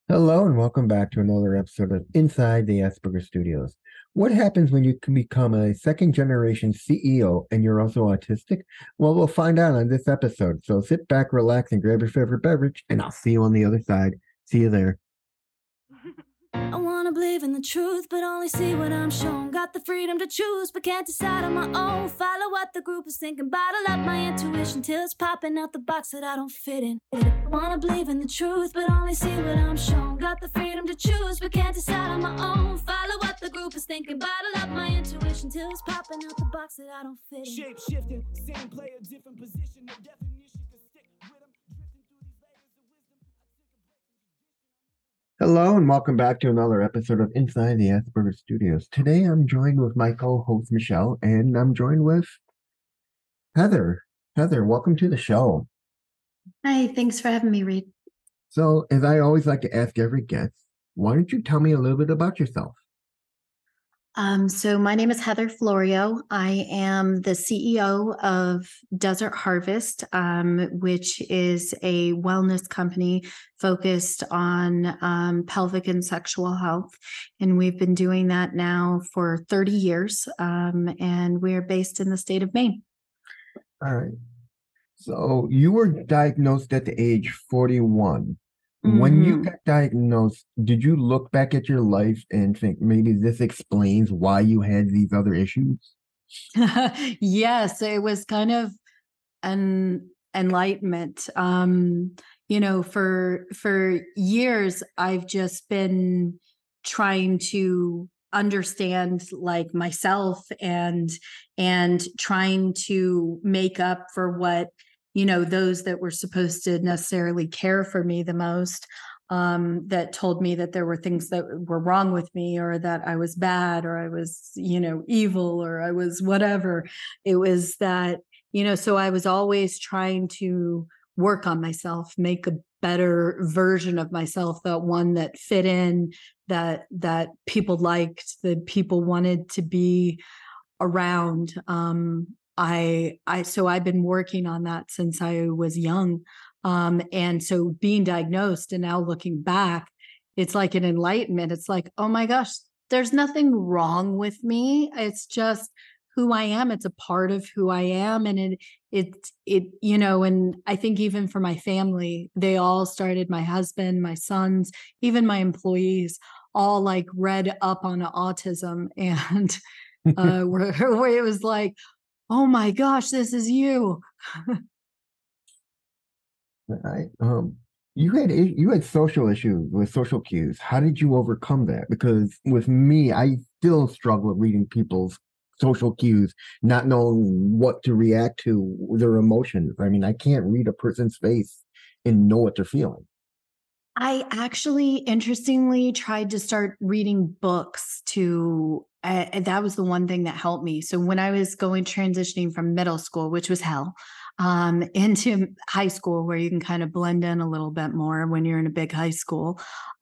Hello and welcome back to another episode of Inside the Asperger Studios. What happens when you can become a second generation CEO and you're also autistic? Well, we'll find out on this episode. So sit back, relax, and grab your favorite beverage, and I'll see you on the other side. See you there. I wanna believe in the truth, but only see what I'm shown. Got the freedom to choose, but can't decide on my own. Follow what the group is thinking, bottle up my intuition till it's popping out the box that I don't fit in. I wanna believe in the truth, but only see what I'm shown. Got the freedom to choose, but can't decide on my own. Follow what the group is thinking, bottle up my intuition till it's popping out the box that I don't fit in. Shape shifting, same player, different position, no definition can stick with them. Drifting through these layers of wisdom. Hello and welcome back to another episode of Inside the Asperger Studios. Today I'm joined with my co-host Michelle, and I'm joined with Heather. Heather, welcome to the show. Hi, thanks for having me, Reed. So, as I always like to ask every guest, why don't you tell me a little bit about yourself? So my name is Heather Florio. I am the CEO of Desert Harvest, which is a wellness company focused on pelvic and sexual health. And we've been doing that now for 30 years, and we're based in the state of Maine. All right. So you were diagnosed at the age 41. When you got diagnosed, did you look back at your life and think maybe this explains why you had these other issues? Yes, it was kind of an enlightenment. For years I've just been trying to understand like myself and trying to make up for what those that were supposed to necessarily care for me the most, that told me that there were things that were wrong with me, or that I was bad, or I was, evil, or I was whatever. It was that, so I was always trying to work on myself, make a better version of myself, that one that fit in, that people liked, that people wanted to be around. So I've been working on that since I was young. And so being diagnosed and now looking back, it's like an enlightenment. It's like, oh my gosh, there's nothing wrong with me. It's just who I am. It's a part of who I am. And and I think even for my family, they all started, my husband, my sons, even my employees, all like read up on autism, and where it was like, oh my gosh, this is you. Right. You had social issues with social cues. How did you overcome that? Because with me, I still struggle with reading people's social cues, not knowing what to react to, their emotions. I mean, I can't read a person's face and know what they're feeling. I actually, interestingly, tried to start reading books that was the one thing that helped me. So when I was transitioning from middle school, which was hell, into high school, where you can kind of blend in a little bit more when you're in a big high school,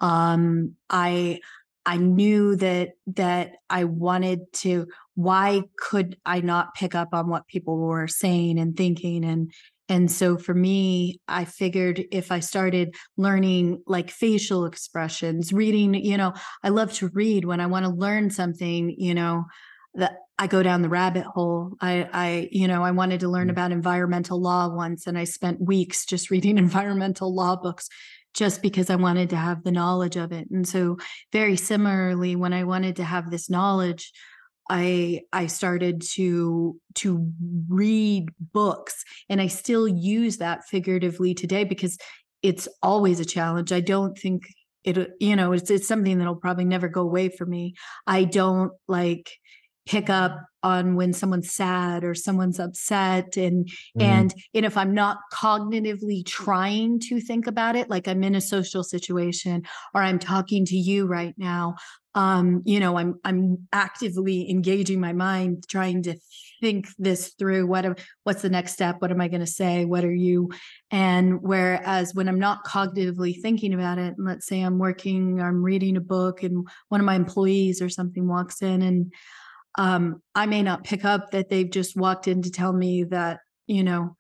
I knew that I wanted to. Why could I not pick up on what people were saying and thinking? And so for me, I figured if I started learning like facial expressions, reading, I love to read when I want to learn something, that I go down the rabbit hole. I wanted to learn about environmental law once, and I spent weeks just reading environmental law books just because I wanted to have the knowledge of it. And so very similarly, when I wanted to have this knowledge, I started to read books, and I still use that figuratively today because it's always a challenge. I don't think it's something that'll probably never go away for me. I don't like pick up on when someone's sad or someone's upset, and if I'm not cognitively trying to think about it, like I'm in a social situation or I'm talking to you right now, I'm actively engaging my mind, trying to think this through. What's the next step? What am I going to say? What are you? And whereas when I'm not cognitively thinking about it, and let's say I'm reading a book, and one of my employees or something walks in, and I may not pick up that they've just walked in to tell me that,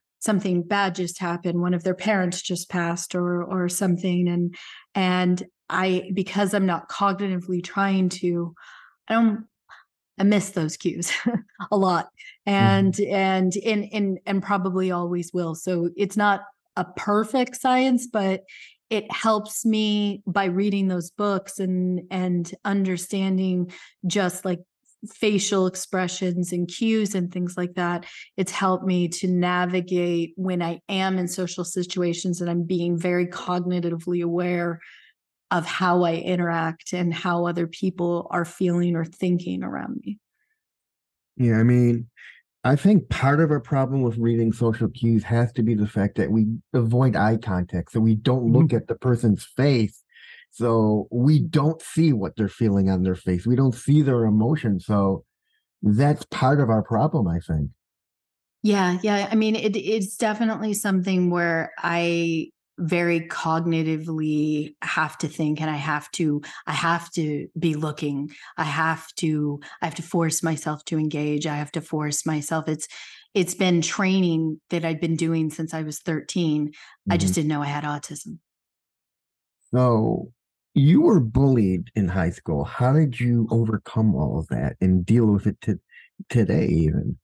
something bad just happened. One of their parents just passed, or something. And because I'm not cognitively trying to, I miss those cues a lot, and probably always will. So it's not a perfect science, but it helps me by reading those books and understanding just like facial expressions and cues and things like that. It's helped me to navigate when I am in social situations and I'm being very cognitively aware of how I interact and how other people are feeling or thinking around me. Yeah, I mean, I think part of our problem with reading social cues has to be the fact that we avoid eye contact, so we don't look at the person's face. So we don't see what they're feeling on their face. We don't see their emotions. So that's part of our problem, I think. Yeah, yeah. I mean, it's definitely something where I very cognitively have to think and I have to be looking. I have to force myself to engage. I have to force myself. It's been training that I've been doing since I was 13. I just Mhm. didn't know I had autism. So you were bullied in high school. How did you overcome all of that and deal with it today, even?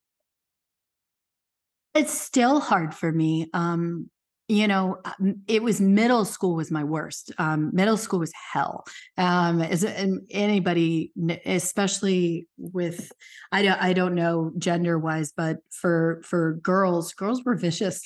It's still hard for me. It was middle school was my worst. Middle school was hell. As and anybody, especially with, I don't know gender wise, but for girls were vicious,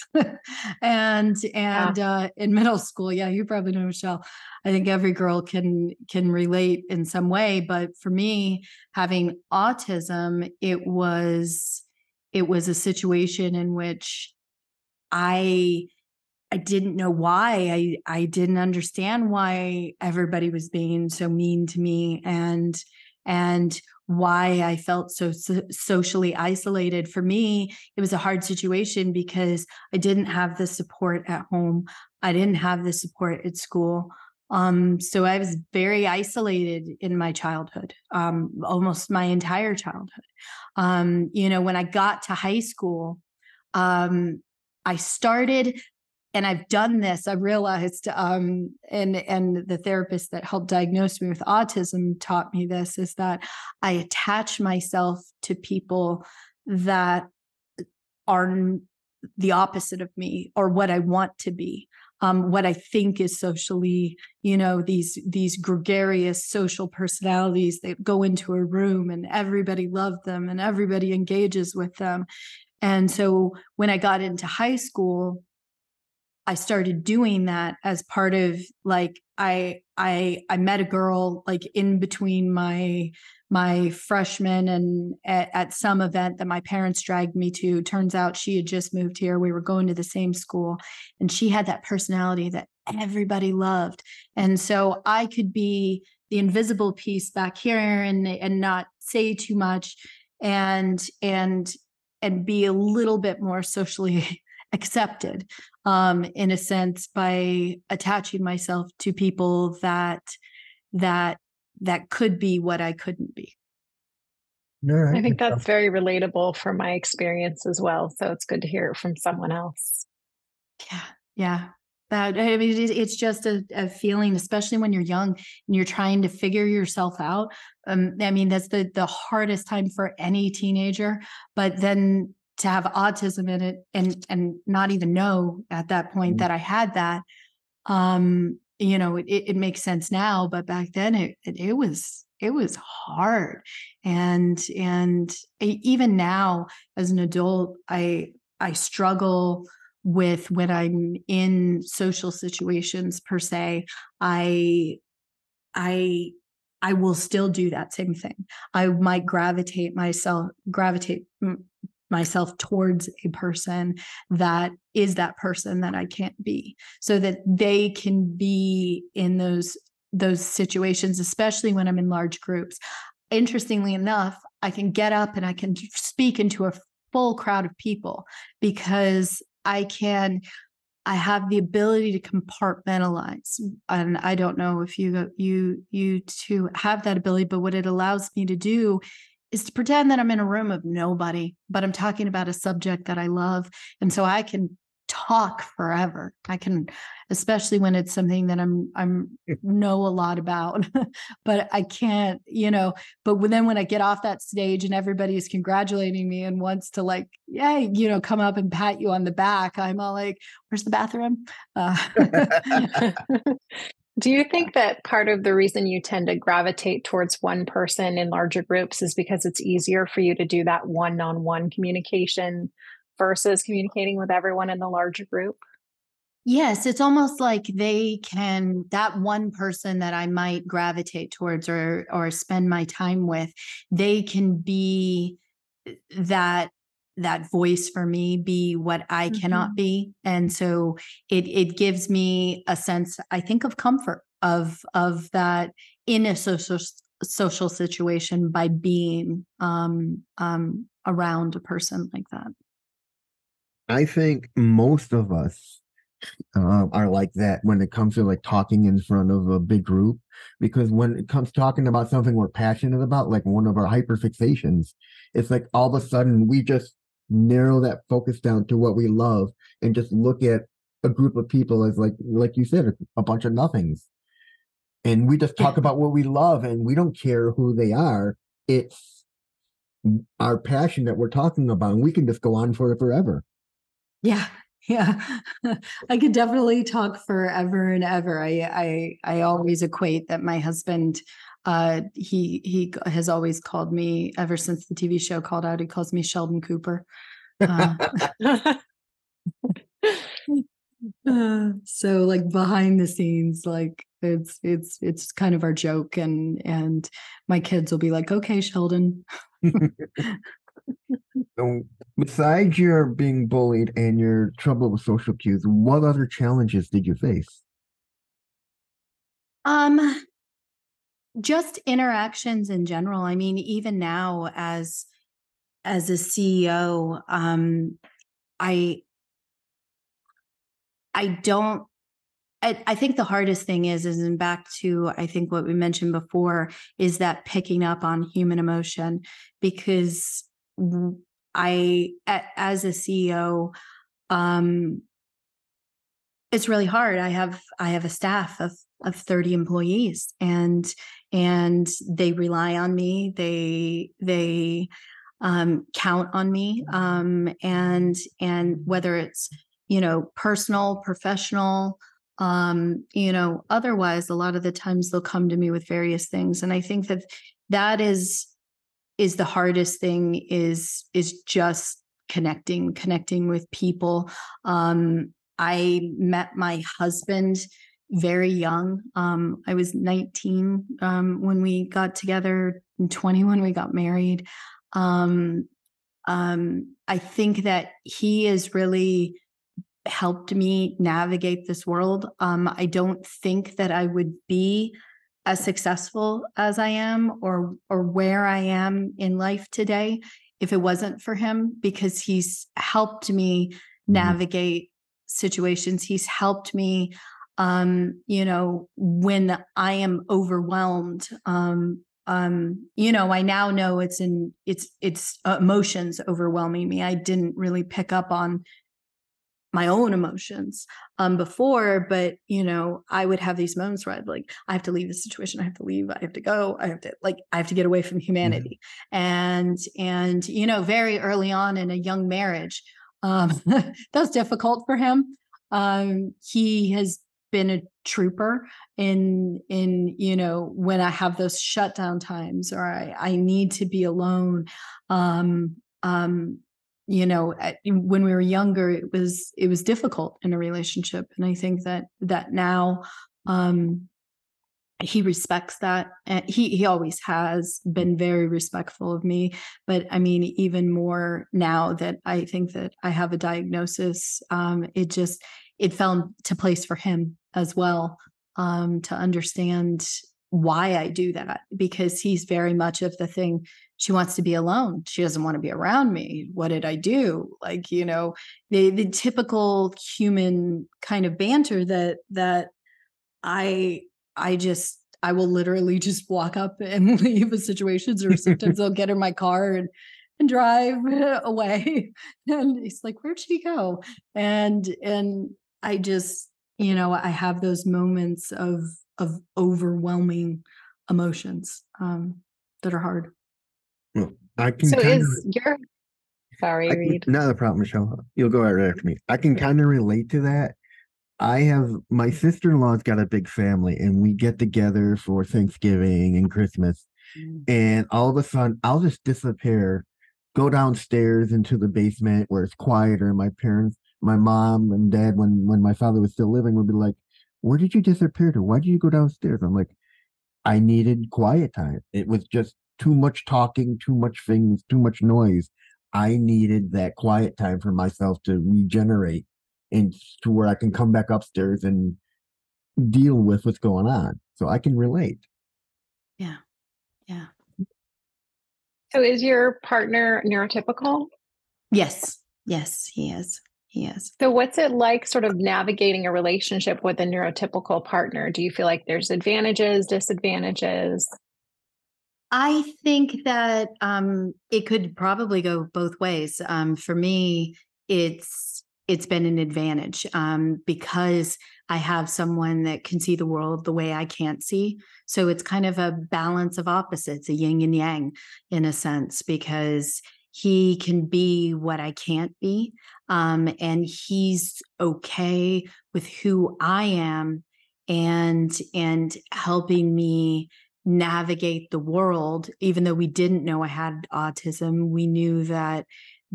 in middle school, yeah, you probably know, Michelle. I think every girl can relate in some way, but for me, having autism, it was a situation in which I I didn't know why. I didn't understand why everybody was being so mean to me and why I felt so socially isolated. For me, it was a hard situation because I didn't have the support at home. I didn't have the support at school. So I was very isolated in my childhood, almost my entire childhood. When I got to high school, I started, and I've done this. I realized, and the therapist that helped diagnose me with autism taught me this, is that I attach myself to people that are the opposite of me or what I want to be. What I think is socially, these gregarious social personalities that go into a room and everybody loves them and everybody engages with them. And so when I got into high school, I started doing that as part of, like, I met a girl like in between my freshman and at some event that my parents dragged me to. Turns out she had just moved here. We were going to the same school, and she had that personality that everybody loved. And so I could be the invisible piece back here and not say too much and be a little bit more socially accepted, in a sense, by attaching myself to people that could be what I couldn't be. All right. I think that's very relatable from my experience as well. So it's good to hear it from someone else. Yeah, yeah. That, I mean, it's just a feeling, especially when you're young and you're trying to figure yourself out. I mean, that's the hardest time for any teenager. But then to have autism in it and not even know at that point that I had that, it makes sense now. But back then, it was hard, and even now as an adult, I struggle with when I'm in social situations per se. I will still do that same thing. I might gravitate myself towards a person that is that person that I can't be, so that they can be in those situations, especially when I'm in large groups. Interestingly enough, I can get up and I can speak into a full crowd of people because I have the ability to compartmentalize. And I don't know if you two have that ability, but what it allows me to do is to pretend that I'm in a room of nobody, but I'm talking about a subject that I love. And so I can talk forever. I can, especially when it's something that I'm know a lot about, but I can't, but then when I get off that stage and everybody's congratulating me and wants to like, yay, come up and pat you on the back, I'm all like, where's the bathroom? Do you think that part of the reason you tend to gravitate towards one person in larger groups is because it's easier for you to do that one-on-one communication versus communicating with everyone in the larger group? Yes, it's almost like that one person that I might gravitate towards or spend my time with, they can be that voice for me, be what I cannot be. And so it gives me a sense, I think, of comfort of that in a social situation by being around a person like that. I think most of us are like that when it comes to like talking in front of a big group, because when it comes talking about something we're passionate about, like one of our hyperfixations, it's like all of a sudden we just narrow that focus down to what we love and just look at a group of people as like you said, a bunch of nothings. And we just talk about what we love and we don't care who they are. It's our passion that we're talking about, and we can just go on for it forever. Yeah. Yeah. I could definitely talk forever and ever. I always equate that my husband, he has always called me, ever since the TV show Called Out, he calls me Sheldon Cooper. So like behind the scenes, like it's kind of our joke, and my kids will be like, okay, Sheldon. So besides your being bullied and your trouble with social cues, what other challenges did you face? Just interactions in general. I mean, even now as a CEO, I think the hardest thing is and back to, I think what we mentioned before, is that picking up on human emotion, because as a CEO, it's really hard. I have a staff of 30 employees, and they rely on me. They count on me. And whether it's, personal, professional, otherwise, a lot of the times they'll come to me with various things. And I think that is the hardest thing, is just connecting with people. I met my husband very young. I was 19 when we got together, and 20 when we got married. I think that he has really helped me navigate this world. I don't think that I would be as successful as I am, or where I am in life today, if it wasn't for him, because he's helped me navigate situations. He's helped me, when I am overwhelmed. I now know it's emotions overwhelming me. I didn't really pick up on my own emotions before, but I would have these moments where I'd like, I have to leave the situation. I have to leave. I have to go. I have to get away from humanity. And very early on in a young marriage, that's difficult for him. He has been a trooper in when I have those shutdown times, or I need to be alone. When we were younger, it was difficult in a relationship. And I think that now, he respects that. And he always has been very respectful of me. But I mean, even more now that I think that I have a diagnosis, it fell into place for him as well, to understand why I do that, because he's very much of the thing. She wants to be alone. She doesn't want to be around me. What did I do? The typical human kind of banter that I will literally just walk up and leave a situation, or sometimes I'll get in my car and and drive away. And he's like, where'd she go? And I just, I have those moments of overwhelming emotions that are hard. Well, I can So kind of, is your sorry, Reed. not a problem, Michelle. You'll go right after me. I can kind of relate to that. I have my sister-in-law's got a big family, and we get together for Thanksgiving and Christmas. And all of a sudden, I'll just disappear, go downstairs into the basement where it's quieter. My parents, my mom and dad, when my father was still living, would be like, "Where did you disappear to? Why did you go downstairs?" I'm like, "I needed quiet time. It was just too much talking, too much things, too much noise. I needed that quiet time for myself to regenerate and to where I can come back upstairs and deal with what's going on." So I can relate. Yeah. Yeah. So is your partner neurotypical? Yes. Yes, he is. He is. So what's it like sort of navigating a relationship with a neurotypical partner? Do you feel like there's advantages, disadvantages? I think that it could probably go both ways. For me, it's been an advantage because I have someone that can see the world the way I can't see. So it's kind of a balance of opposites, a yin and yang in a sense, because he can be what I can't be. And he's okay with who I am and helping me navigate the world. Even though we didn't know I had autism, we knew that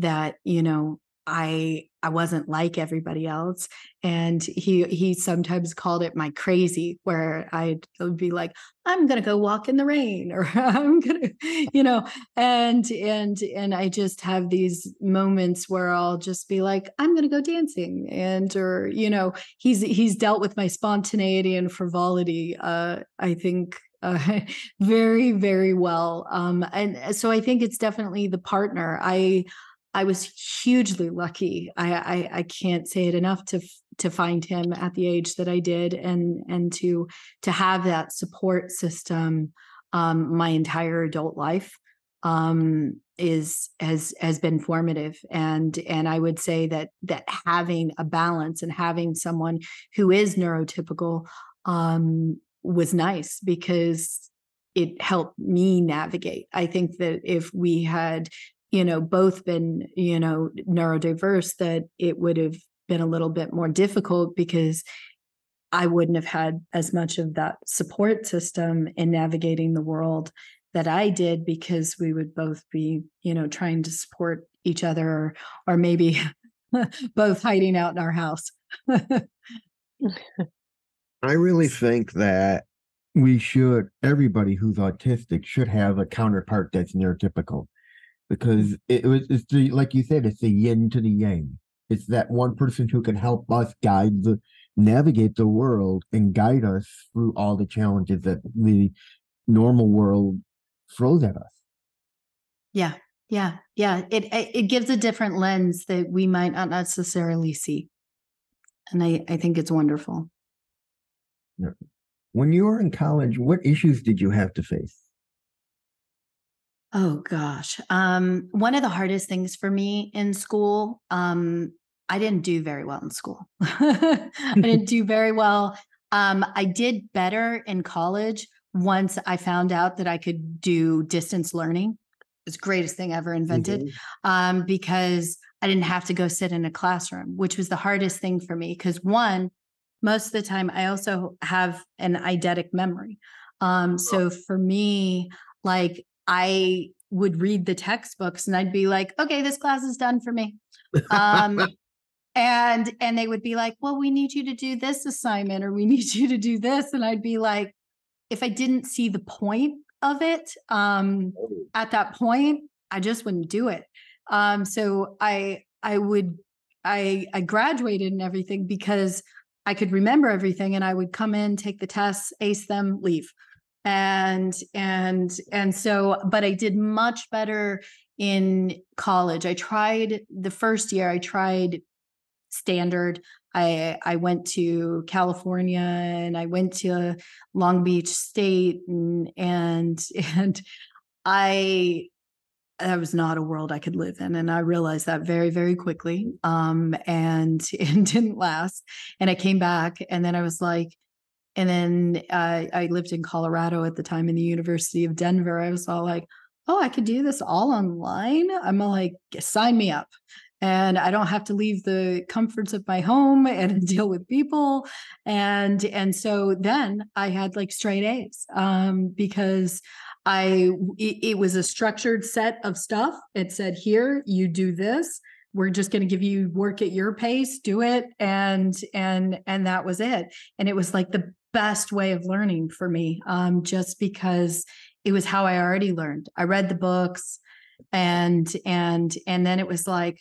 I wasn't like everybody else. And he sometimes called it my crazy, where I would be like, I'm gonna go walk in the rain, or I'm gonna, and I just have these moments where I'll just be like, I'm gonna go dancing, or he's dealt with my spontaneity and frivolity, I think, very, very well. And so I think it's definitely the partner. I was hugely lucky. I can't say it enough to find him at the age that I did, and to have that support system my entire adult life has been formative. And I would say that having a balance and having someone who is neurotypical was nice, because it helped me navigate. I think that if we had both been, neurodiverse, that it would have been a little bit more difficult, because I wouldn't have had as much of that support system in navigating the world that I did, because we would both be, trying to support each other, or maybe both hiding out in our house. I really think that everybody who's autistic should have a counterpart that's neurotypical, because it's like you said, it's the yin to the yang. It's that one person who can help us navigate the world and guide us through all the challenges that the normal world throws at us. Yeah. Yeah. Yeah. It gives a different lens that we might not necessarily see. And I think it's wonderful. When you were in college, what issues did you have to face? Oh gosh. One of the hardest things for me in school, I didn't do very well in school. I didn't do very well. I did better in college once I found out that I could do distance learning. It's the greatest thing ever invented, because I didn't have to go sit in a classroom, which was the hardest thing for me. Because most of the time, I also have an eidetic memory. So for me, like, I would read the textbooks and I'd be like, okay, this class is done for me. And they would be like, well, we need you to do this assignment, or we need you to do this. And I'd be like, if I didn't see the point of it, at that point, I just wouldn't do it. So I graduated and everything because I could remember everything, and I would come in, take the tests, ace them, leave. And so, but I did much better in college. The first year I tried standard. I went to California, and I went to Long Beach State, and I that was not a world I could live in. And I realized that very, very quickly. And it didn't last. And I came back, and then I was like, and then I lived in Colorado at the time, in the University of Denver. I was all like, oh, I could do this all online. I'm all like, sign me up. And I don't have to leave the comforts of my home and deal with people. And so then I had like straight A's, because it was a structured set of stuff. It said, here, you do this. We're just going to give you work at your pace, do it. And that was it. And it was like the best way of learning for me, just because it was how I already learned. I read the books, and then it was like,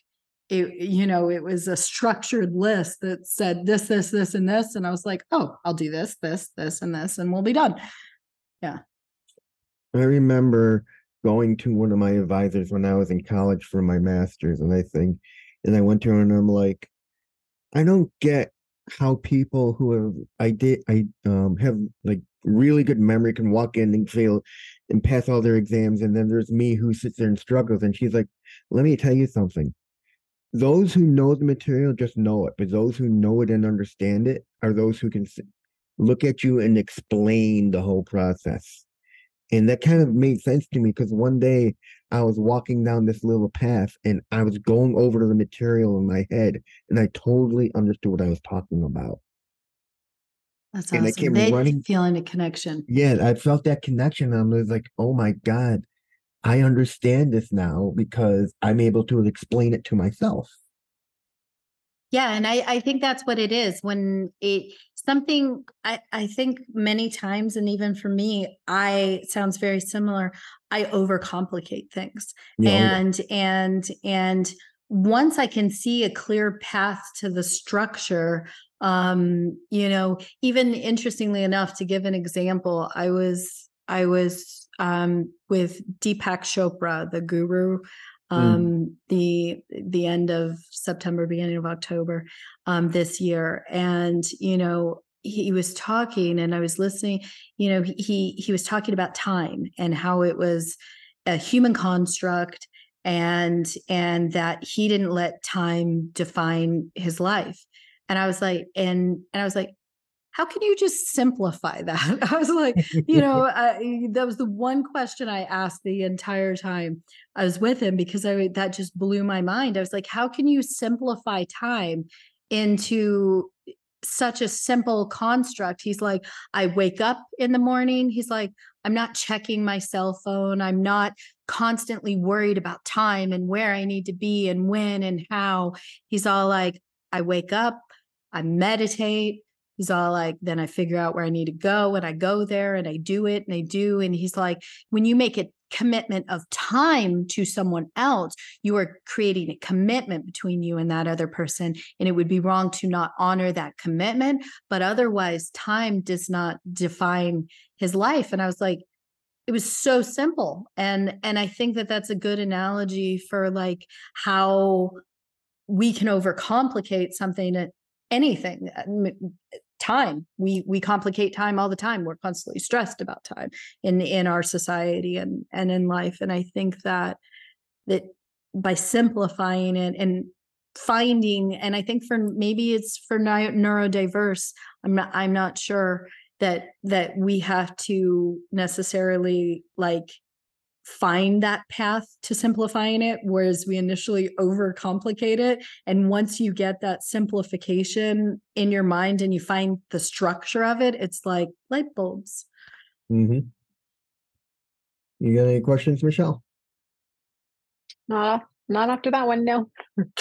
it was a structured list that said this, and this. And I was like, oh, I'll do this, and this, and we'll be done. Yeah. I remember going to one of my advisors when I was in college for my master's, and I went to her and I'm like, I don't get how people who have like really good memory can walk in and fail and pass all their exams, and then there's me who sits there and struggles. And she's like, let me tell you something. Those who know the material just know it, but those who know it and understand it are those who can look at you and explain the whole process. And that kind of made sense to me, because one day I was walking down this little path and I was going over to the material in my head, and I totally understood what I was talking about. That's And I awesome. came They running. feeling a connection. Yeah, I felt that connection. I was like, oh my God, I understand this now because I'm able to explain it to myself. Yeah. And I think that's what it is when something I think many times, and even for me, sounds very similar. I overcomplicate things. Yeah. And once I can see a clear path to the structure, even interestingly enough, to give an example, I was with Deepak Chopra, the guru, the end of September, beginning of October, this year. And, he was talking and I was listening, he was talking about time and how it was a human construct, and that he didn't let time define his life. And I was like, how can you just simplify that? I was like, that was the one question I asked the entire time I was with him, because that just blew my mind. I was like, how can you simplify time into such a simple construct? He's like, I wake up in the morning. He's like, I'm not checking my cell phone. I'm not constantly worried about time and where I need to be and when and how. He's all like, I wake up, I meditate. He's all like, then I figure out where I need to go, and I go there and I do it and I do. And he's like, when you make a commitment of time to someone else, you are creating a commitment between you and that other person. And it would be wrong to not honor that commitment. But otherwise, time does not define his life. And I was like, it was so simple. And I think that that's a good analogy for like how we can overcomplicate something, anything. Time. We complicate time all the time. We're constantly stressed about time in our society and in life. And I think that by simplifying it and finding, and I think maybe it's for neurodiverse, I'm not sure that we have to necessarily like find that path to simplifying it, whereas we initially overcomplicate it. And once you get that simplification in your mind and you find the structure of it, it's like light bulbs. You got any questions, Michelle? Not after that one, no.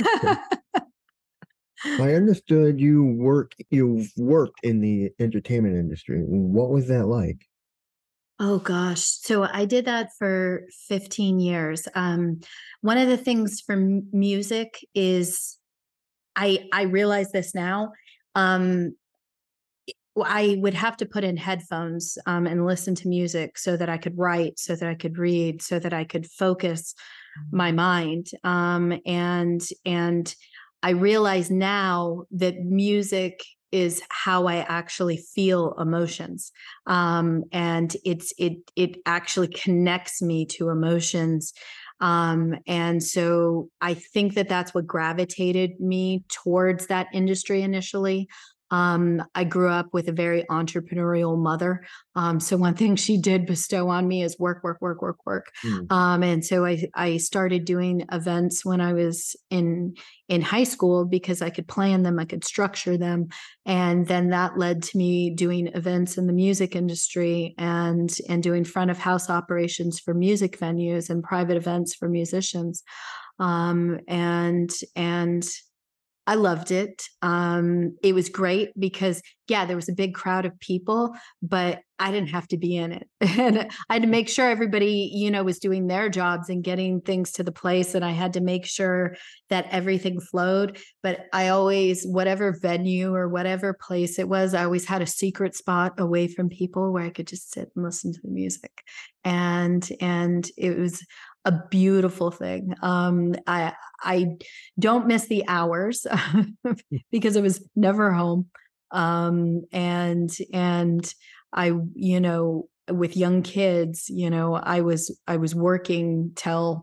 I understood you've worked in the entertainment industry. What was that like? Oh gosh. So I did that for 15 years. One of the things for music is I realize this now. I would have to put in headphones and listen to music so that I could write, so that I could read, so that I could focus my mind. And I realize now that music is how I actually feel emotions. And it actually connects me to emotions And so I think that that's what gravitated me towards that industry initially. I grew up with a very entrepreneurial mother. So one thing she did bestow on me is work, work, work, work, work. Mm. And so I started doing events when I was in high school because I could plan them, I could structure them. And then that led to me doing events in the music industry and doing front of house operations for music venues and private events for musicians. And I loved it. It was great because, yeah, there was a big crowd of people, but I didn't have to be in it. And I had to make sure everybody, was doing their jobs and getting things to the place. And I had to make sure that everything flowed. But I always, whatever venue or whatever place it was, I always had a secret spot away from people where I could just sit and listen to the music. And it was a beautiful thing. I don't miss the hours because I was never home. And I, with young kids, I was working till,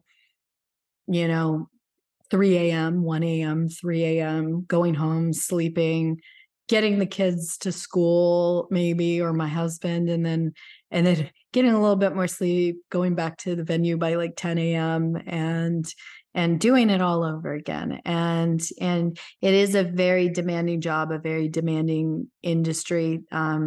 3 a.m., 1 a.m., 3 a.m., going home, sleeping, getting the kids to school, maybe, or my husband, and then getting a little bit more sleep, going back to the venue by like 10 a.m. and doing it all over again. And it is a very demanding job, a very demanding industry.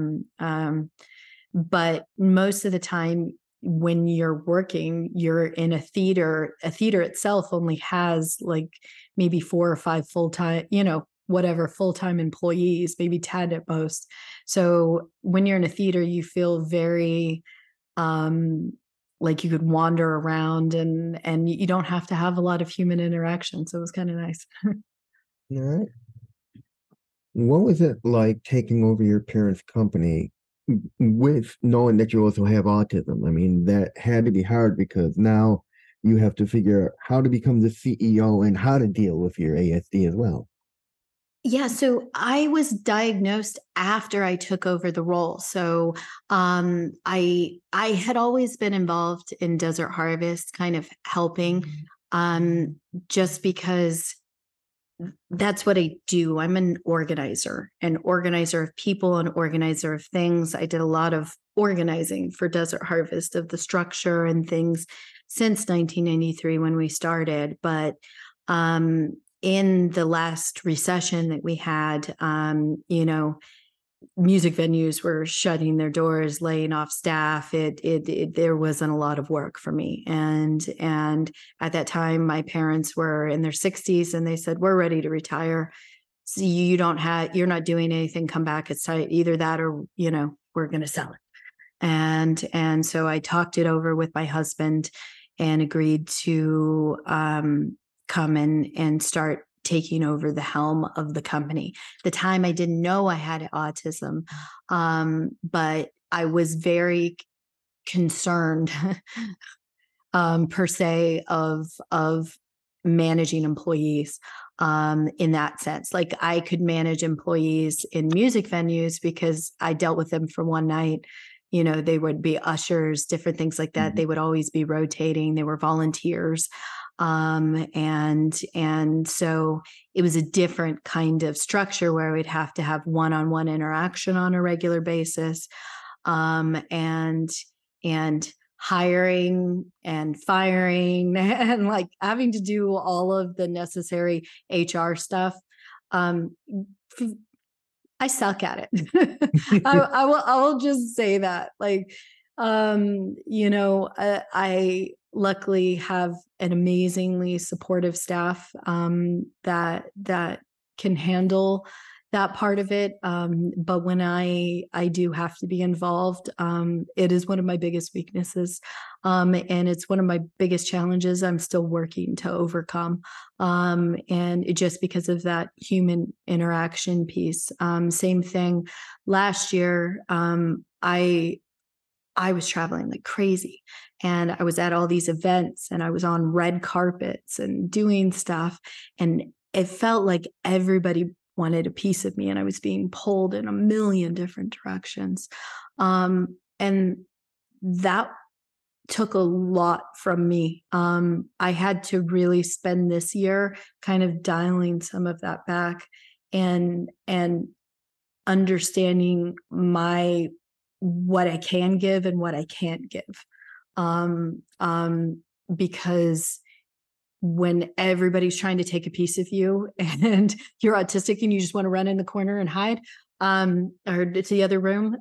But most of the time when you're working, you're in a theater. A theater itself only has like maybe 4 or 5 full-time, whatever full-time employees, maybe 10 at most. So when you're in a theater, you feel very like you could wander around and you don't have to have a lot of human interaction. So it was kind of nice. All right. What was it like taking over your parents' company with knowing that you also have autism? I mean, that had to be hard because now you have to figure out how to become the CEO and how to deal with your ASD as well. Yeah, so I was diagnosed after I took over the role. So I had always been involved in Desert Harvest, kind of helping, just because that's what I do. I'm an organizer of people, an organizer of things. I did a lot of organizing for Desert Harvest of the structure and things since 1993 when we started. But in the last recession that we had, music venues were shutting their doors, laying off staff. There wasn't a lot of work for me. And at that time, my parents were in their 60s and they said, we're ready to retire. So you're not doing anything, come back. It's tight. Either that or, we're going to sell it. And so I talked it over with my husband and agreed to come and start taking over the helm of the company. The time I didn't know I had autism, but I was very concerned per se of managing employees in that sense. Like I could manage employees in music venues because I dealt with them for one night. They would be ushers, different things like that. They would always be rotating. They were volunteers. And so it was a different kind of structure where we'd have to have one-on-one interaction on a regular basis, and hiring and firing and like having to do all of the necessary HR stuff. I suck at it. I will just say that, like, I luckily have an amazingly supportive staff that can handle that part of it. But when I do have to be involved, it is one of my biggest weaknesses. And it's one of my biggest challenges I'm still working to overcome. And just because of that human interaction piece. Same thing last year. I was traveling like crazy and I was at all these events and I was on red carpets and doing stuff. And it felt like everybody wanted a piece of me and I was being pulled in a million different directions. And that took a lot from me. I had to really spend this year kind of dialing some of that back and understanding what I can give and what I can't give. Because when everybody's trying to take a piece of you and you're autistic and you just want to run in the corner and hide, or to the other room,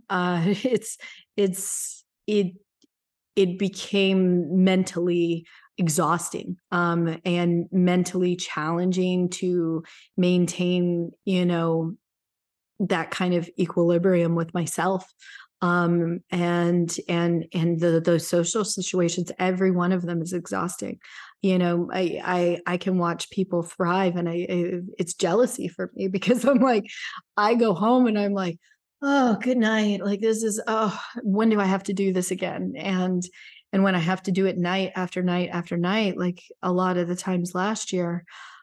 it became mentally exhausting, and mentally challenging to maintain, that kind of equilibrium with myself. And those social situations, every one of them is exhausting. I can watch people thrive, and it's jealousy for me, because I'm like, I go home and I'm like, oh, good night. Like, this is, when do I have to do this again? And when I have to do it night after night after night, like a lot of the times last year,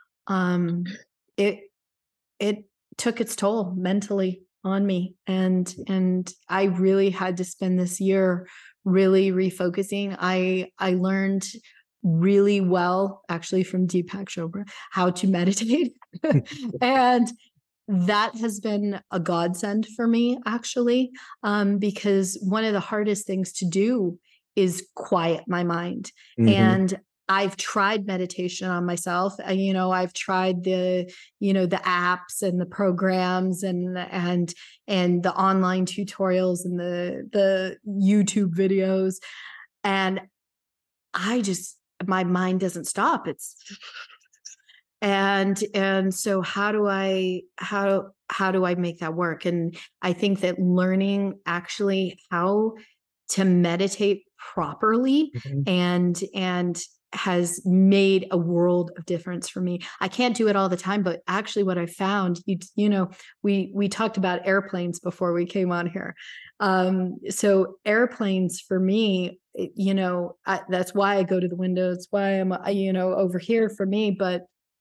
it took its toll mentally on me. And I really had to spend this year really refocusing. I learned really well, actually, from Deepak Chopra, how to meditate. And that has been a godsend for me, actually, because one of the hardest things to do is quiet my mind. Mhm. And I've tried meditation on myself. I've tried the apps and the programs and the online tutorials and the YouTube videos. And my mind doesn't stop. And so how do I make that work? And I think that learning actually how to meditate properly Mhm. and has made a world of difference for me. I can't do it all the time, but actually what I found, we talked about airplanes before we came on here. So airplanes for me, that's why I go to the window. It's why I'm, over here for me. But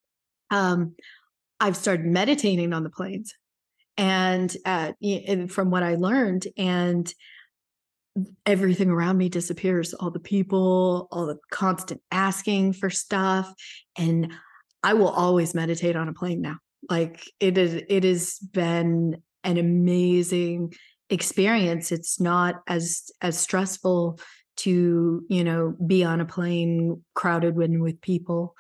I've started meditating on the planes, and from what I learned, and everything around me disappears. All the people, all the constant asking for stuff. And I will always meditate on a plane now. Like, it has been an amazing experience. It's not as stressful to, be on a plane crowded with people.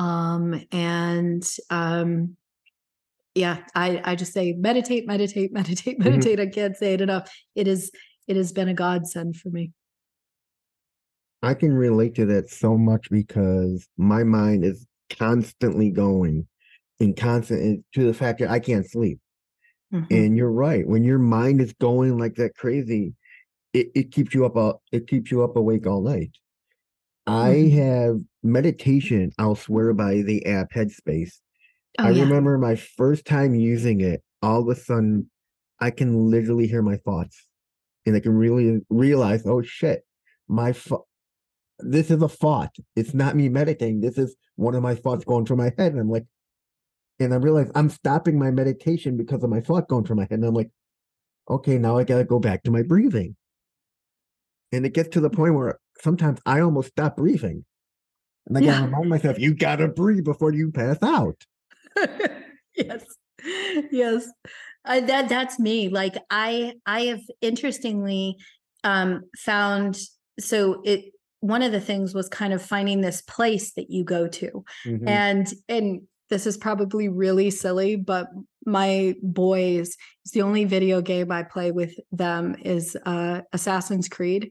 Yeah, I just say meditate, meditate, meditate, Mhm. meditate. I can't say it enough. It has been a godsend for me. I can relate to that so much because my mind is constantly going and constant to the fact that I can't sleep. Mhm. And you're right. When your mind is going like that crazy, it keeps you up awake all night. I Mhm. have meditation, I'll swear by the app Headspace. Oh I yeah. remember my first time using it, all of a sudden I can literally hear my thoughts. And I can really realize, oh shit, this is a thought. It's not me meditating. This is one of my thoughts going through my head. And I'm like, and I realize I'm stopping my meditation because of my thought going through my head. And I'm like, okay, now I gotta go back to my breathing. And it gets to the point where sometimes I almost stop breathing. And I gotta Yeah. remind myself, you gotta breathe before you pass out. Yes. Yes. That's me. Like, I have interestingly found, so one of the things was kind of finding this place that you go to. Mhm. And this is probably really silly, but my boys, it's the only video game I play with them is Assassin's Creed.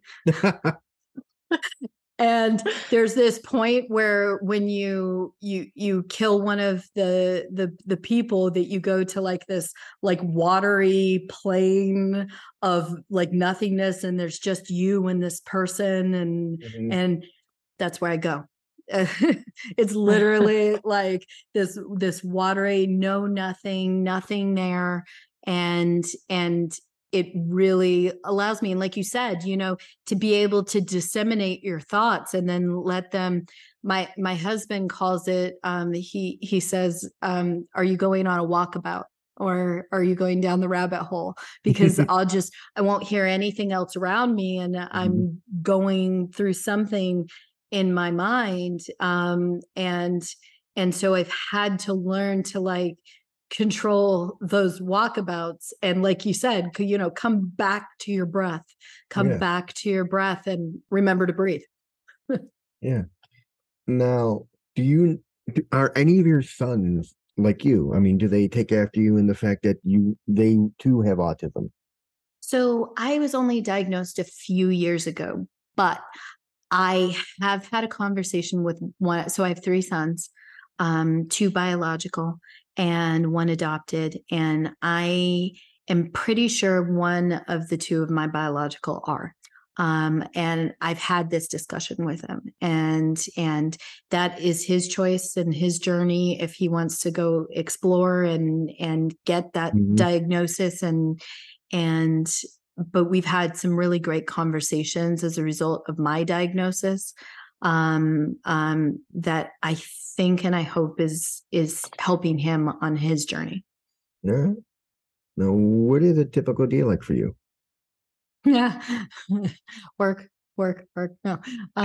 And there's this point where when you kill one of the people, that you go to like this like watery plain of like nothingness, and there's just you and this person, Mhm. and that's where I go. It's literally like this watery, nothing there, and it really allows me, and like you said, to be able to disseminate your thoughts and then let them. My husband calls it. He says, "Are you going on a walkabout?" or are you going down the rabbit hole? Because I won't hear anything else around me, and I'm going through something in my mind. And so I've had to learn to like control those walkabouts. And like you said, come back to your breath, Yeah. back to your breath and remember to breathe. Yeah. Now, are any of your sons like you? I mean, do they take after you in the fact that they too have autism? So I was only diagnosed a few years ago, but I have had a conversation with one. So I have three sons, two biological and one adopted. And I am pretty sure one of the two of my biological are. And I've had this discussion with him, and that is his choice and his journey. If he wants to go explore and get that diagnosis and but we've had some really great conversations as a result of my diagnosis, that I think and I hope is helping him on his journey. Yeah. Now, what is a typical day like for you? Yeah. work. No.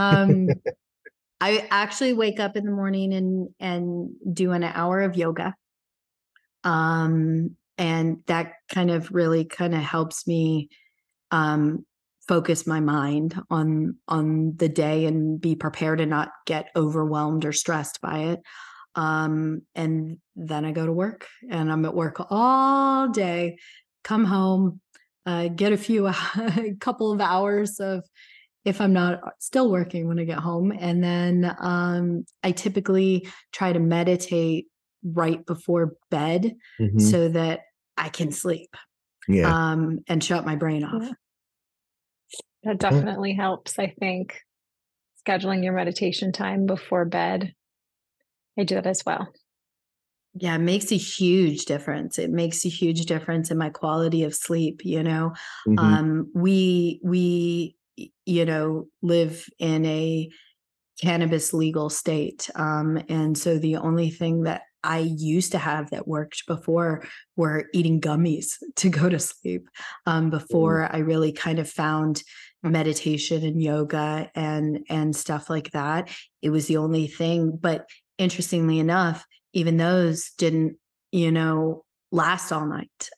I actually wake up in the morning and do an hour of yoga. And that kind of really helps me focus my mind on the day and be prepared and not get overwhelmed or stressed by it. And then I go to work, and I'm at work all day, come home, get a couple of hours of, if I'm not still working when I get home. And then I typically try to meditate right before bed so that I can sleep. Yeah. And shut my brain off. Yeah. That definitely helps, I think. Scheduling your meditation time before bed. I do that as well. Yeah, it makes a huge difference. It makes a huge difference in my quality of sleep. We live in a cannabis legal state. And so the only thing that I used to have that worked before were eating gummies to go to sleep. Before I really kind of found meditation and yoga and stuff like that. It was the only thing. But interestingly enough, even those didn't, last all night.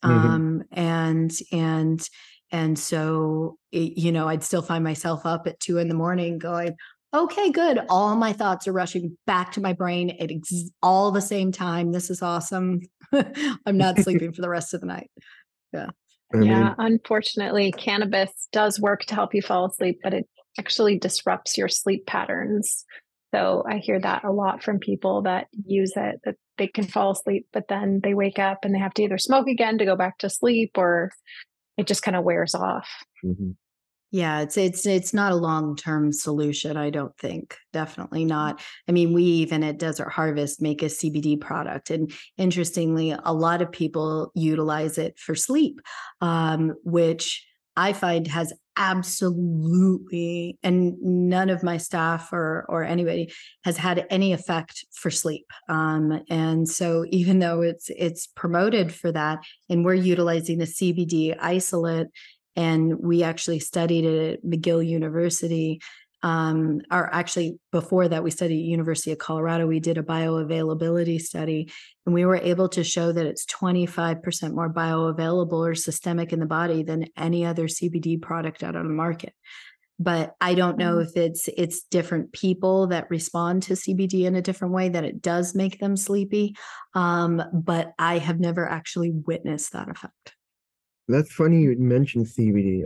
And so, I'd still find myself up at 2 a.m. going, okay, good. All my thoughts are rushing back to my brain at all the same time. This is awesome. I'm not sleeping for the rest of the night. Yeah. Unfortunately, cannabis does work to help you fall asleep, but it actually disrupts your sleep patterns. So I hear that a lot from people that use it, that they can fall asleep, but then they wake up and they have to either smoke again to go back to sleep, or it just kind of wears off. Yeah, it's not a long-term solution, I don't think. Definitely not. I mean, we even at Desert Harvest make a CBD product. And interestingly, a lot of people utilize it for sleep, which I find has absolutely, and none of my staff or anybody has had any effect for sleep. And so even though it's promoted for that, and we're utilizing a CBD isolate, and we actually studied it at McGill University. Or actually before that, we studied at University of Colorado. We did a bioavailability study, and we were able to show that it's 25% more bioavailable or systemic in the body than any other CBD product out on the market. But I don't know if it's different people that respond to CBD in a different way, that it does make them sleepy. But I have never actually witnessed that effect. That's funny you mentioned CBD.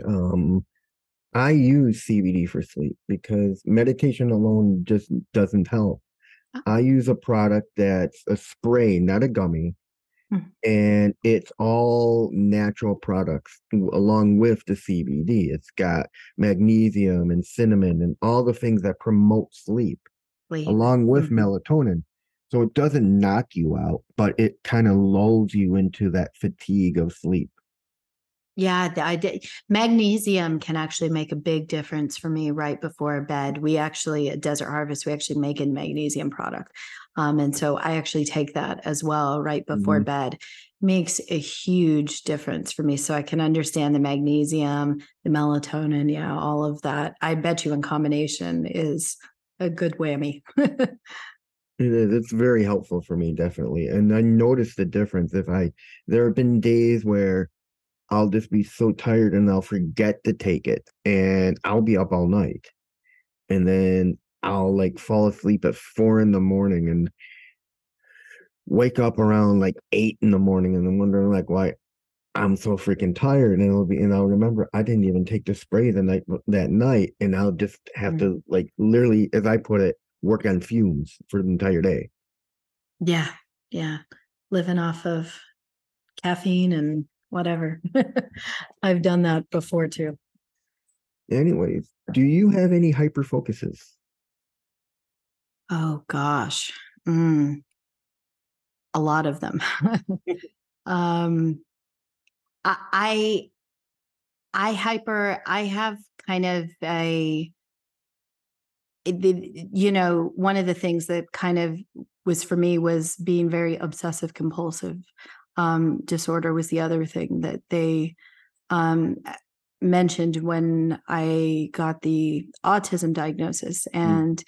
I use CBD for sleep because meditation alone just doesn't help. I use a product that's a spray, not a gummy, and it's all natural products along with the CBD. It's got magnesium and cinnamon and all the things that promote sleep, along with melatonin. So it doesn't knock you out, but it kind of lulls you into that fatigue of sleep. Yeah, I did. Magnesium can actually make a big difference for me right before bed. We actually, at Desert Harvest, we actually make a magnesium product. And so I actually take that as well right before bed. makes a huge difference for me. So I can understand the magnesium, the melatonin, yeah, all of that. I bet you in combination is a good whammy. It is. It's very helpful for me, definitely. And I notice the difference there have been days where I'll just be so tired and I'll forget to take it and I'll be up all night. And then I'll like fall asleep at 4 in the morning and wake up around like 8 in the morning and I'm wondering like why I'm so freaking tired. And I'll remember I didn't even take the spray that night and I'll just have to like literally, as I put it, work on fumes for the entire day. Yeah. Yeah. Living off of caffeine and whatever. I've done that before too. Anyways, do you have any hyper focuses? Oh gosh. A lot of them. um I I have kind of one of the things that kind of was for me was being very obsessive compulsive disorder was the other thing that they um, mentioned when I got the autism diagnosis. And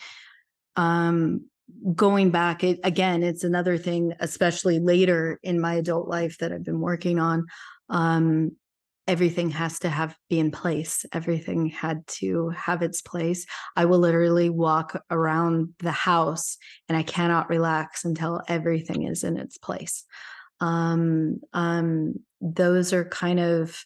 going back, it's another thing, especially later in my adult life that I've been working on. Everything has to be in place. Everything had to have its place. I will literally walk around the house and I cannot relax until everything is in its place. Those are kind of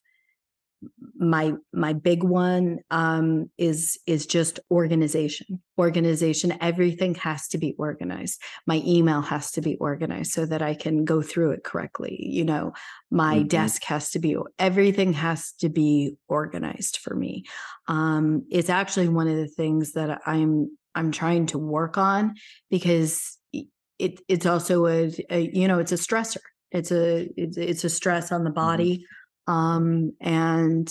my big one is just organization. Everything has to be organized. My email has to be organized so that I can go through it correctly. My desk has to be, everything has to be organized for me. It's actually one of the things that I'm trying to work on because it's also it's a stressor. It's a stress on the body. And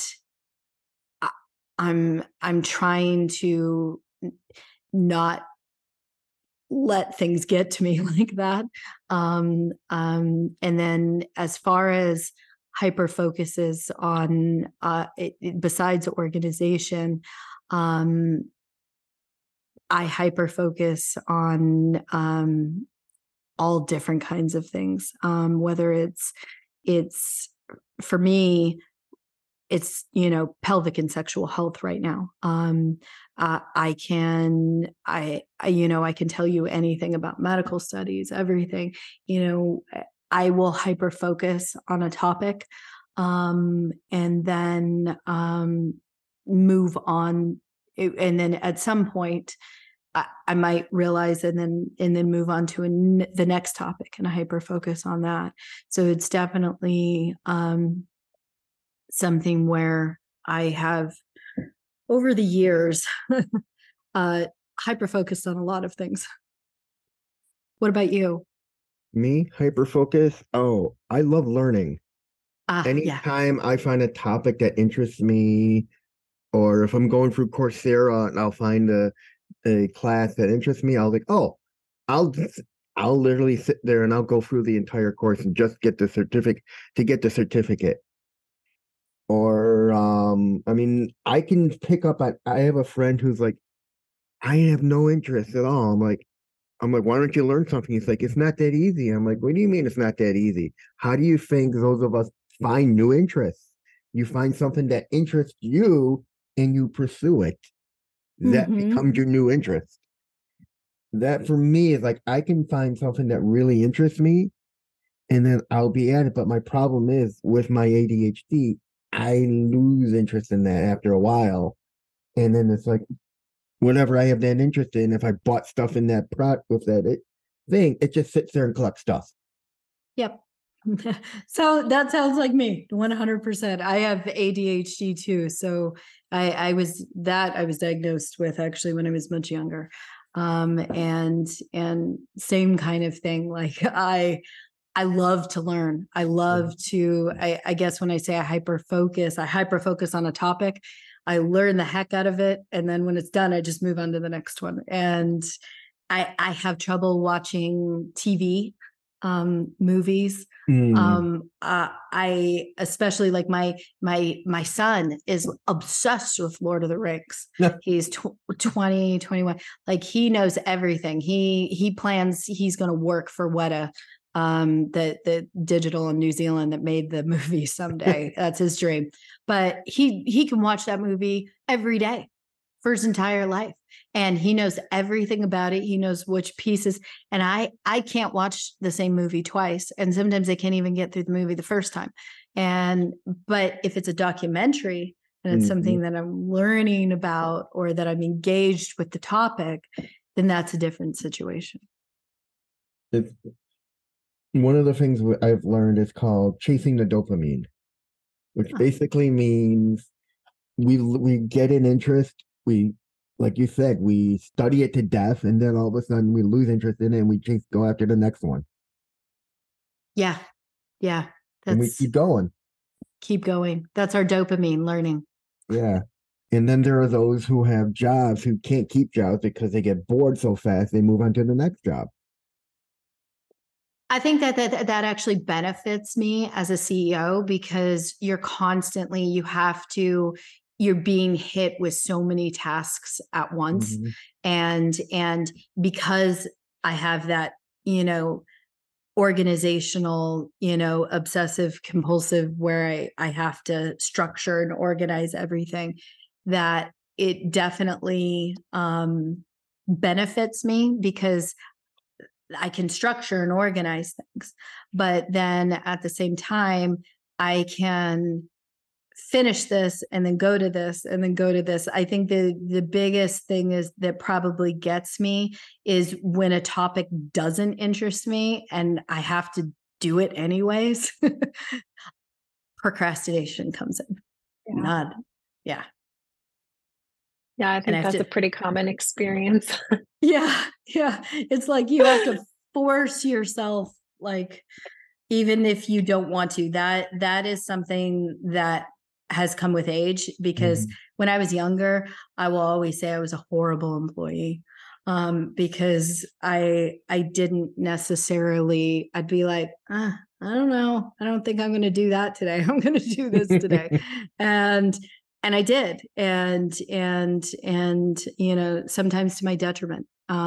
I'm trying to not let things get to me like that. And then as far as hyper focuses on, besides organization, I hyper focus on, all different kinds of things. Whether it's for me, it's, pelvic and sexual health right now. I can tell you anything about medical studies, everything, I will hyper focus on a topic, and then, move on. And then at some point, I might realize and then move on to the next topic and I hyper focus on that. So it's definitely something where I have over the years hyper focused on a lot of things. What about you? Me, hyper focus. Oh, I love learning. Yeah. Anytime I find a topic that interests me, or if I'm going through Coursera and I'll find a class that interests me, I'll literally sit there and I'll go through the entire course and just get the certificate. Or I can pick up I have a friend who's like, I have no interest at all. I'm like, why don't you learn something? He's like, it's not that easy. I'm like, what do you mean it's not that easy? How do you think those of us find new interests? You find something that interests you and you pursue it. That becomes your new interest. That for me is like, I can find something that really interests me and then I'll be at it. But my problem is with my ADHD, I lose interest in that after a while. And then it's like, whenever I have that interest in, if I bought stuff in that product with that thing, it just sits there and collects stuff. Yep. So that sounds like me 100%. I have ADHD too. So I was diagnosed with actually when I was much younger. And same kind of thing. Like I love to learn. I love to, I guess when I say I hyper focus on a topic. I learn the heck out of it. And then when it's done, I just move on to the next one. And I have trouble watching TV. movies. Mm. I especially like my son is obsessed with Lord of the Rings. Yeah. He's 20, 21. Like he knows everything. He plans he's going to work for Weta, the digital in New Zealand that made the movie someday. That's his dream. But he can watch that movie every day for his entire life. And he knows everything about it. He knows which pieces. And I can't watch the same movie twice. And sometimes I can't even get through the movie the first time. But if it's a documentary and it's something that I'm learning about or that I'm engaged with the topic, then that's a different situation. It's, one of the things I've learned is called chasing the dopamine, which basically means we get an interest, we, like you said, we study it to death, and then all of a sudden we lose interest in it and we just go after the next one. Yeah. Yeah. And we keep going. Keep going. That's our dopamine learning. Yeah. And then there are those who have jobs who can't keep jobs because they get bored so fast they move on to the next job. I think that actually benefits me as a CEO because you're being hit with so many tasks at once. And because I have that, organizational, obsessive compulsive where I have to structure and organize everything, that it definitely benefits me because I can structure and organize things, but then at the same time, I can finish this and then go to this and then go to this. I think the biggest thing is that probably gets me is when a topic doesn't interest me and I have to do it anyways. Procrastination comes in. Yeah, I think that's a pretty common experience. Yeah. It's like you have to force yourself, like, even if you don't want to. That is something that has come with age because when I was younger, I will always say I was a horrible employee because I didn't necessarily, I'd be like, I don't know. I don't think I'm going to do that today. I'm going to do this today. And I did. And sometimes to my detriment.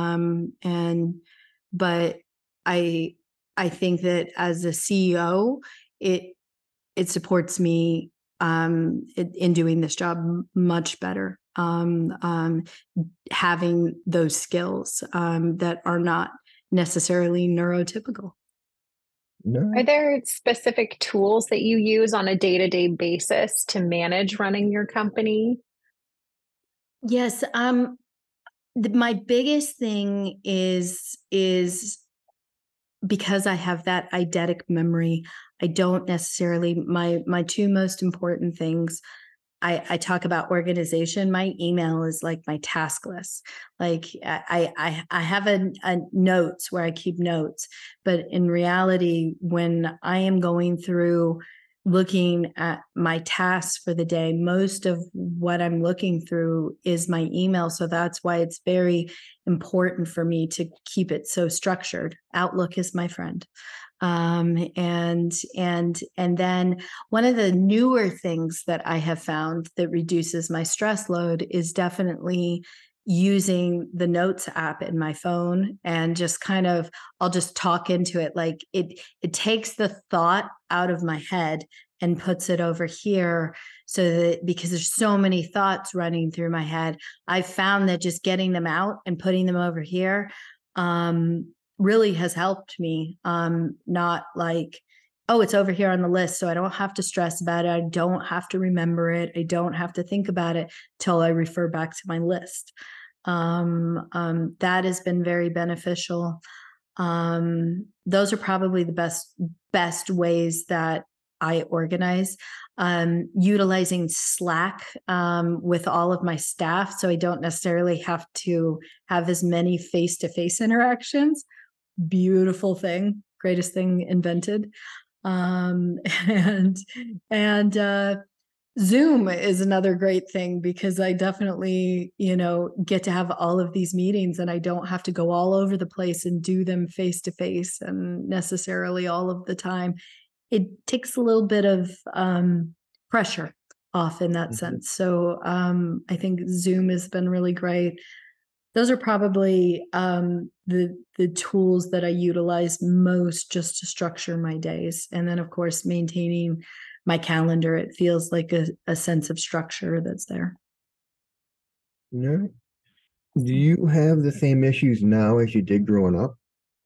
But I think that as a CEO, it supports me in doing this job much better. Having those skills that are not necessarily neurotypical. No. Are there specific tools that you use on a day-to-day basis to manage running your company? Yes. My biggest thing is because I have that eidetic memory, I don't necessarily, my two most important things, I talk about organization. My email is like my task list. Like I have a notes where I keep notes, but in reality, when I am going through looking at my tasks for the day, most of what I'm looking through is my email. So that's why it's very important for me to keep it so structured. Outlook is my friend. And then one of the newer things that I have found that reduces my stress load is definitely using the notes app in my phone and just kind of, I'll just talk into it. Like it takes the thought out of my head and puts it over here so that, because there's so many thoughts running through my head, I've found that just getting them out and putting them over here, really has helped me. Not like, oh, it's over here on the list, so I don't have to stress about it. I don't have to remember it. I don't have to think about it till I refer back to my list. That has been very beneficial. Those are probably the best ways that I organize. Utilizing Slack with all of my staff, so I don't necessarily have to have as many face-to-face interactions. Beautiful thing, greatest thing invented. And Zoom is another great thing because I definitely, get to have all of these meetings and I don't have to go all over the place and do them face to face and necessarily all of the time. It takes a little bit of pressure off in that Mhm. sense. So I think Zoom has been really great. Those are probably the tools that I utilize most just to structure my days. And then, of course, maintaining my calendar. It feels like a sense of structure that's there. Yeah. Do you have the same issues now as you did growing up?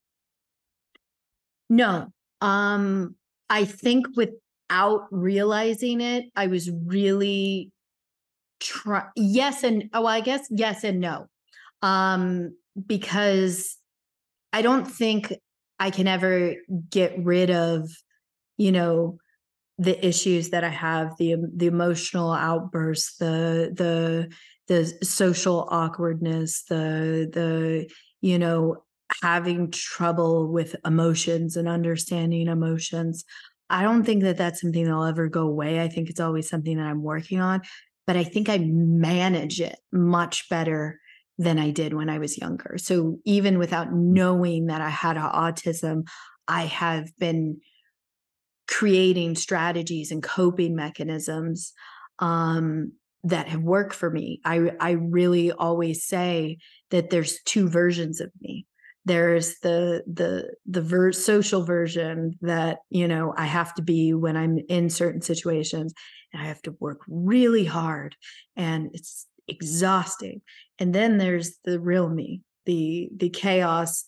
No, I think without realizing it, I was really yes and oh, I guess yes and no. Um, because I don't think I can ever get rid of, you know, the issues that I have, the emotional outbursts, the social awkwardness, the having trouble with emotions and understanding emotions. I don't think that that's something that'll ever go away. I think it's always something that I'm working on, but I think I manage it much better than I did when I was younger. So even without knowing that I had autism, I have been creating strategies and coping mechanisms that have worked for me. I really always say that there's two versions of me. There's the social version that I have to be when I'm in certain situations, and I have to work really hard, and it's exhausting. And then there's the real me, the chaos,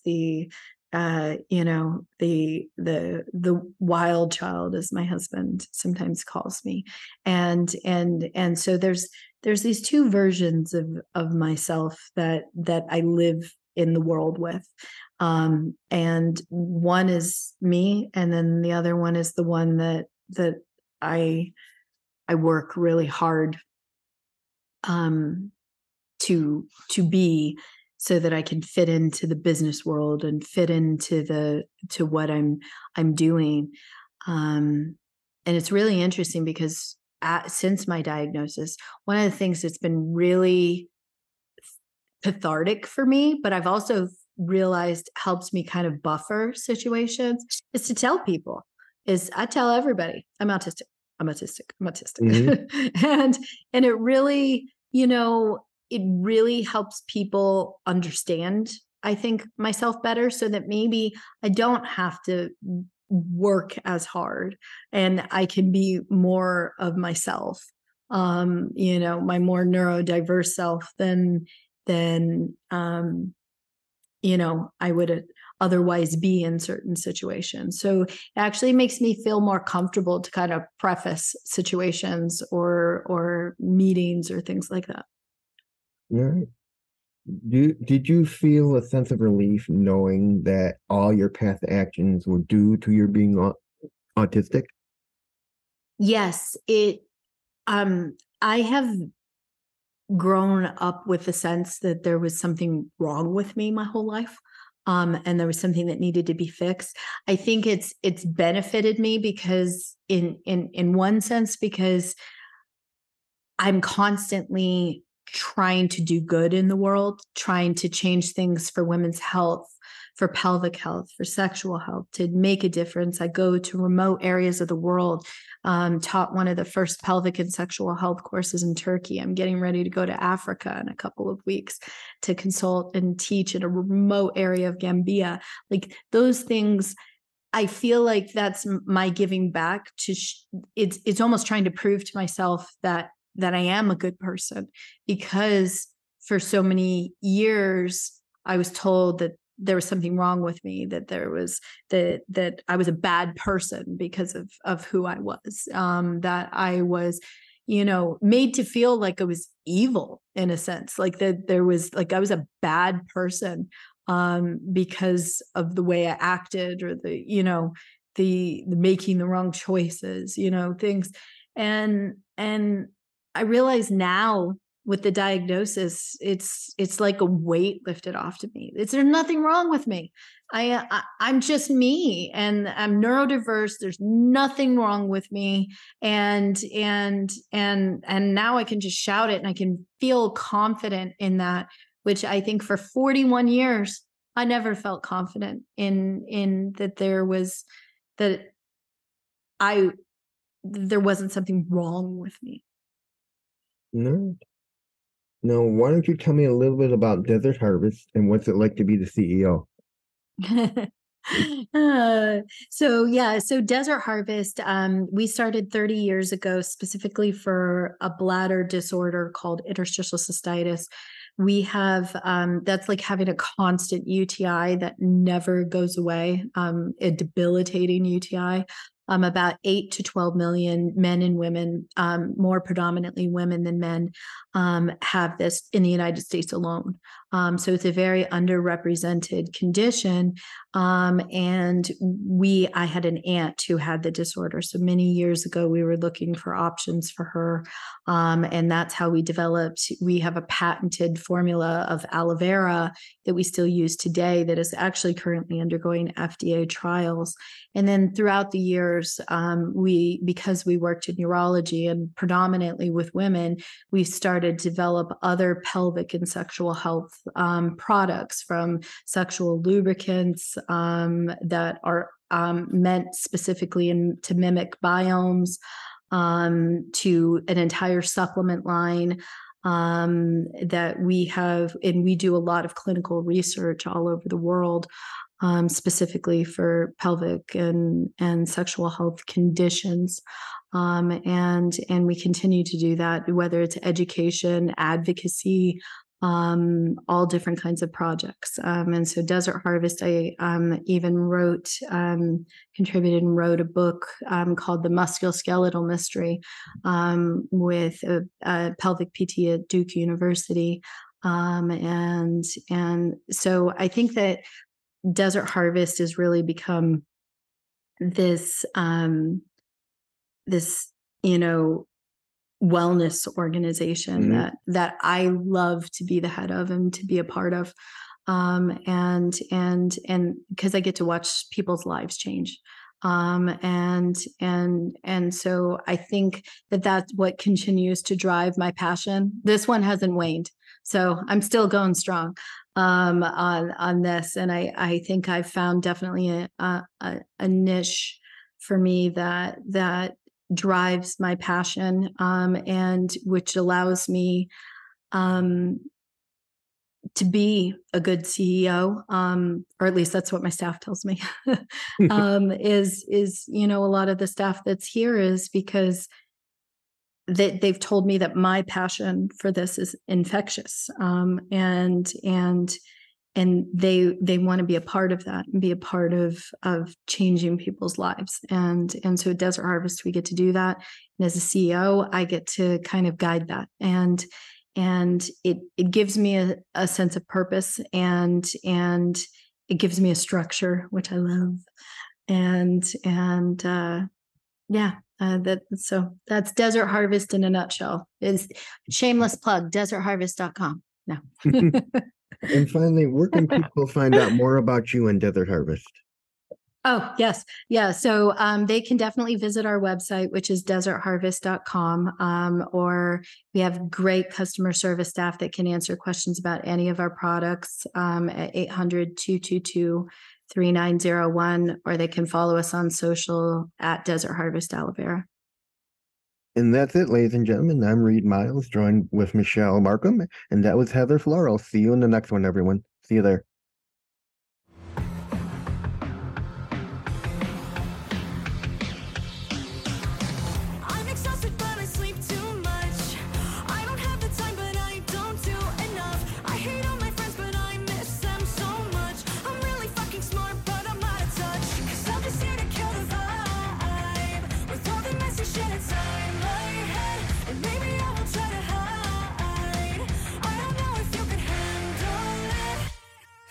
the wild child, as my husband sometimes calls me. And so there's these two versions of myself that I live in the world with. And one is me, and then the other one is the one that I I work really hard um to be, so that I can fit into the business world and fit into to what I'm doing. And it's really interesting because since my diagnosis, one of the things that's been really cathartic for me, but I've also realized helps me kind of buffer situations, is to tell people. Is I tell everybody I'm autistic. I'm autistic. I'm Mhm. autistic. And it really, it really helps people understand, I think, myself better, so that maybe I don't have to work as hard and I can be more of myself. My more neurodiverse self than I would otherwise be in certain situations. So it actually makes me feel more comfortable to kind of preface situations or meetings or things like that. Yeah. Did you feel a sense of relief knowing that all your past actions were due to your being autistic? Yes, I have grown up with the sense that there was something wrong with me my whole life. And there was something that needed to be fixed. I think it's benefited me because in one sense, because I'm constantly trying to do good in the world, trying to change things for women's health, for pelvic health, for sexual health, to make a difference. I go to remote areas of the world, taught one of the first pelvic and sexual health courses in Turkey. I'm getting ready to go to Africa in a couple of weeks to consult and teach in a remote area of Gambia. Like those things, I feel like that's my giving back to it's almost trying to prove to myself that I am a good person, because for so many years I was told that there was something wrong with me, that there was that I was a bad person because of who I was, that I was made to feel like I was evil in a sense, like that there was like I was a bad person because of the way I acted, or the making the wrong choices, things. And I realize now with the diagnosis, it's like a weight lifted off to me. There's nothing wrong with me. I'm just me, and I'm neurodiverse. There's nothing wrong with me, and now I can just shout it, and I can feel confident in that. Which I think for 41 years, I never felt confident in that there wasn't something wrong with me. No. Now, why don't you tell me a little bit about Desert Harvest and what's it like to be the CEO? So Desert Harvest, we started 30 years ago specifically for a bladder disorder called interstitial cystitis. We have that's like having a constant UTI that never goes away, a debilitating UTI. About 8 to 12 million men and women, more predominantly women than men, have this in the United States alone. So it's a very underrepresented condition. And I had an aunt who had the disorder. So many years ago, we were looking for options for her. And that's how we developed. We have a patented formula of aloe vera that we still use today that is actually currently undergoing FDA trials. And then throughout the years, because we worked in urology and predominantly with women, we started to develop other pelvic and sexual health products, from sexual lubricants that are meant specifically to mimic biomes, to an entire supplement line that we have, and we do a lot of clinical research all over the world, specifically for pelvic and sexual health conditions. And we continue to do that, whether it's education, advocacy, all different kinds of projects. And so Desert Harvest, I even contributed and wrote a book called The Musculoskeletal Mystery, with a pelvic PT at Duke University. And so I think that Desert Harvest has really become this, wellness organization that I love to be the head of and to be a part of. And because I get to watch people's lives change. And so I think that that's what continues to drive my passion. This one hasn't waned. So I'm still going strong on this. And I think I've found definitely a niche for me that drives my passion, and which allows me to be a good CEO, or at least that's what my staff tells me. Is a lot of the staff that's here is because they've told me that my passion for this is infectious, and they want to be a part of that and be a part of changing people's lives. And so at Desert Harvest, we get to do that. And as a CEO, I get to kind of guide that. And it gives me a sense of purpose, and it gives me a structure, which I love. So that's Desert Harvest in a nutshell. Is shameless plug, desertharvest.com. No. And finally, where can people find out more about you and Desert Harvest? Oh, yes. Yeah. So they can definitely visit our website, which is desertharvest.com, or we have great customer service staff that can answer questions about any of our products at 800-222-3901, or they can follow us on social at Desert Harvest Aloe Vera. And that's it, ladies and gentlemen. I'm Reed Miles, joined with Michelle Markham, and that was Heather Floral. See you in the next one, everyone. See you there. I'm exhausted, but I sleep too much. I don't have the time, but I don't do enough. I hate all my friends, but I miss them so much. I'm really fucking smart, but I'm out of touch. 'Cause I'm just here to kill the vibe with all the messy shit inside my head. And maybe I will try to hide. I don't know if you can handle it.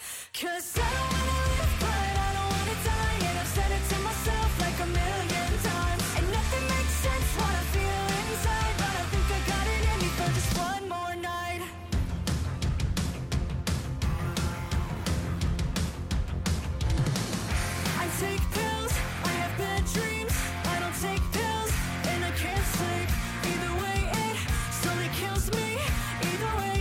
to me. Either way,